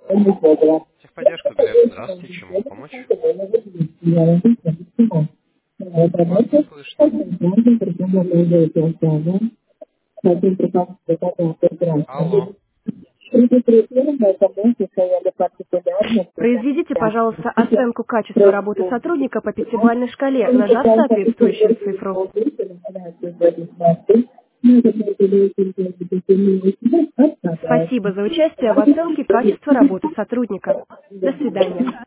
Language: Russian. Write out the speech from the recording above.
Техподдержка, Глеб, здравствуйте, чем могу помочь? Вас не слышно. Алло. Произведите, пожалуйста, оценку качества работы сотрудника по пятибалльной шкале, нажав соответствующую цифру. Спасибо за участие в оценке качества работы сотрудника. До свидания.